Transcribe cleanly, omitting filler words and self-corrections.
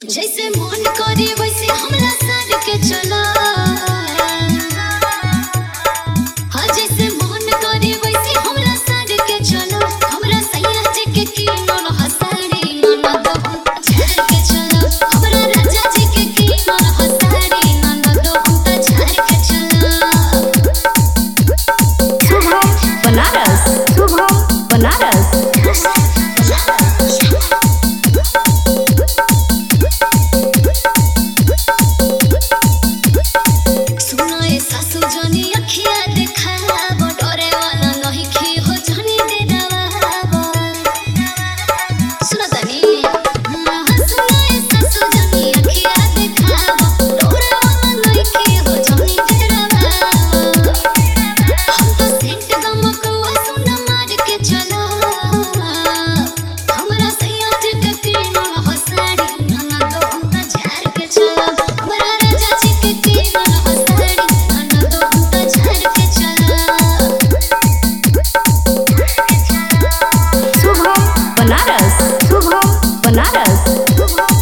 जैसे मन करे वैसे हमरा साथ के चला। हाँ जैसे मन करे वैसे हमरा साथ के चला। हमरा सैया जी के कीमत हसाड़ी ननद झाड़ के चला। हमरा राजा जी के कीमत हसाड़ी ननद झाड़ के चला। शुभम बनारस, शुभम बनारस। सासू जनी अखिया देखाब डरे वाला नहीं खी हो जनी दे दवाब। सुनो तनी सुनाए सासू जनी अखिया देखाब डरे वाला नहीं खी हो जनी दे दवाब। हम तो सेंट गमकवा सुन मार के चला। हमरा सैया जी के कीमत हसाड़ी ननद झाड़ के चला। हमरा राजा जी के कीमत हसाड़ी शुभम बनारस, शुभम बनारस।